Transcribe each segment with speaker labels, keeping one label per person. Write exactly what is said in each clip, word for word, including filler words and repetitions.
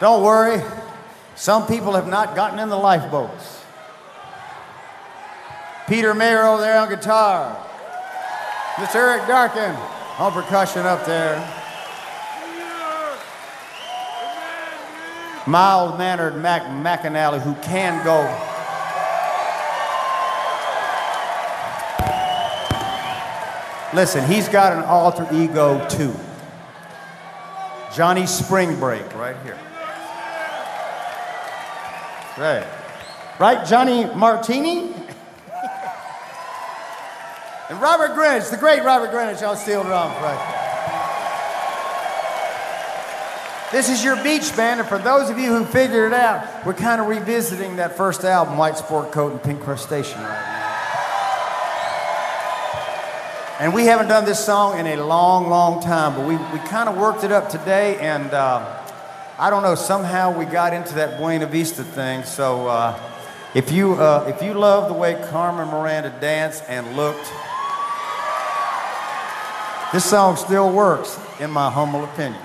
Speaker 1: Don't worry. Some people have not gotten in the lifeboats. Peter Mayer over there on guitar. Mister Eric Darkin on percussion up there. Mild-mannered Mac McAnally, who can go. Listen, he's got an alter ego too. Johnny Spring Break right here. Right. Right, Johnny Martini? And Robert Greenwich, the great Robert Greenwich on steel drums right there. This is your beach band, and for those of you who figured it out, we're kind of revisiting that first album, White Sport Coat and Pink Crustacean right now. And we haven't done this song in a long, long time, but we, we kind of worked it up today, and uh, I don't know, somehow we got into that Buena Vista thing, so uh, if, you, uh, if you love the way Carmen Miranda danced and looked, this song still works, in my humble opinion.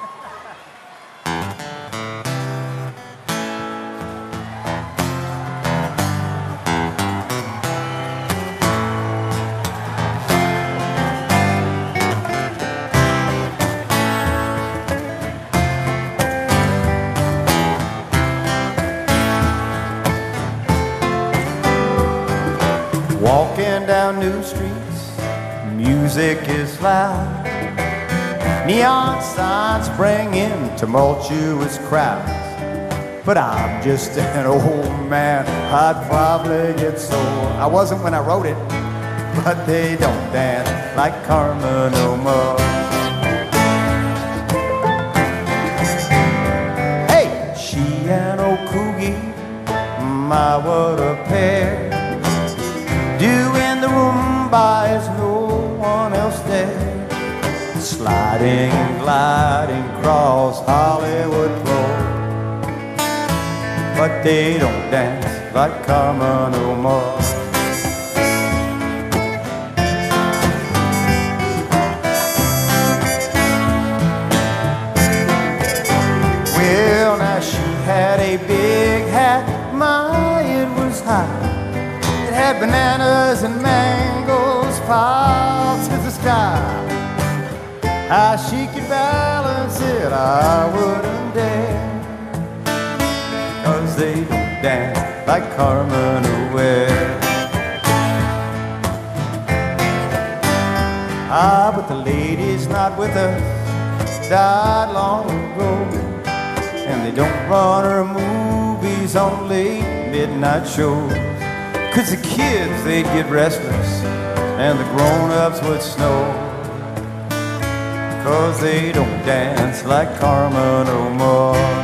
Speaker 1: Walking down new streets, music is loud. Neon signs bring in tumultuous crowds. But I'm just an old man, I'd probably get sore. I wasn't when I wrote it, but they don't dance like Carmen no more. Hey, she and old Coogie, my what a pair. Doing the rumba as no one else there. Sliding and gliding across Hollywood floor. But they don't dance like Carmen no more. Well, now she had a big hat, my, it was high. It had bananas and mangoes piled to the sky. How she could balance it, I wouldn't dare. Cause they don't dance like Carmen O'Ware. Ah, but the lady's not with us, died long ago. And they don't run her movies on late midnight shows. Cause the kids, they'd get restless, and the grown-ups would snow. Cause they don't dance like Carmen no more.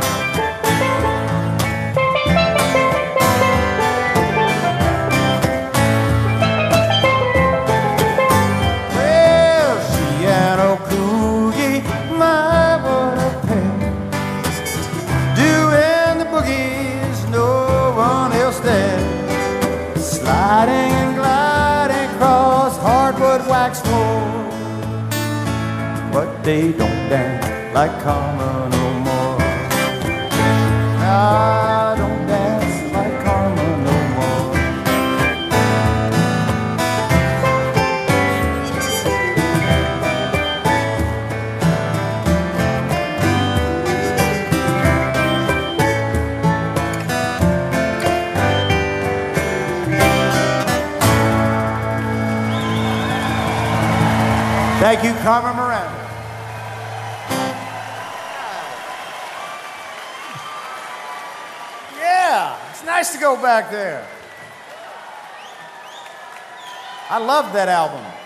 Speaker 1: Well, she and old Coogie, my what a pair. Doing the boogies, no one else there. Sliding and gliding across hardwood wax floor. But they don't dance like Carmen no more. I don't dance like Carmen no more. Thank you, Carmen Miranda. Yeah, it's nice to go back there. I love that album.